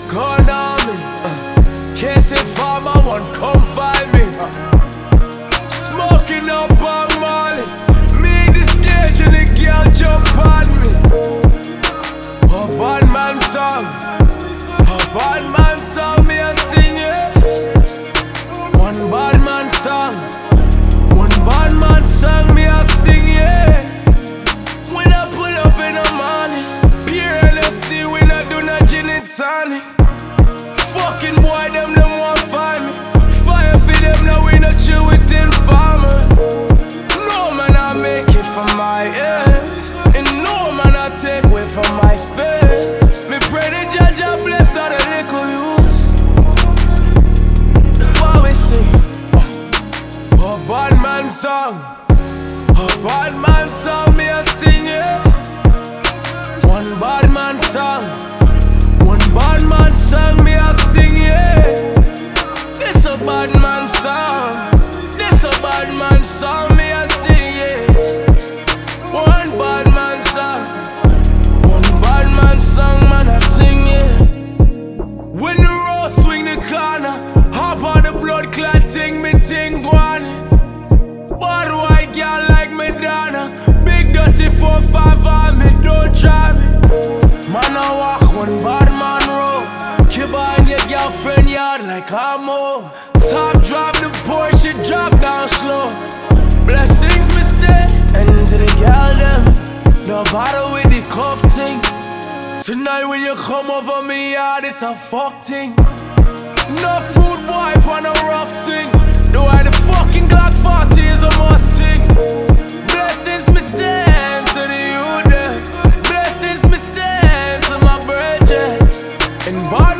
Gun on me. Case if farmer won't come find me. Smoking up on Molly. Make the stage and the girl jump on me. A bad man song. A bad man song me a sing it. One bad man song. One bad man song me a sing it. When I pull up in the morning, pure LSC, we not do no gin and tonic. Fucking boy, them want find me. Fire for them, now we not chill with informer. No man I make it from my ends, and no man I take away from my space. Me pray the judge I bless all the little youths. What we sing? A bad man song. A bad man song me a sing it. One bad man song. One bad man song me a sing it. This a bad man song. This a bad man song me a sing it. One bad man song. One bad man song man a sing it. When the road swing the corner, hop on the blood clot thing me ting guan. Bad white girl like Madonna. Big dirty 4-5 on me, don't try me. Man I walk one bad man road. Keep on your girlfriend yard like I'm home. Top drop the Porsche, drop down slow. Blessings me say, and to the girl them, no bother with the cuff thing. Tonight when you come over me yard, it's a fuck thing. No fruit boy on a rough thing. Do I the fucking Glock 40 is a must thing. Blessings me send to the youth them. Blessings me send to my brethren. And bad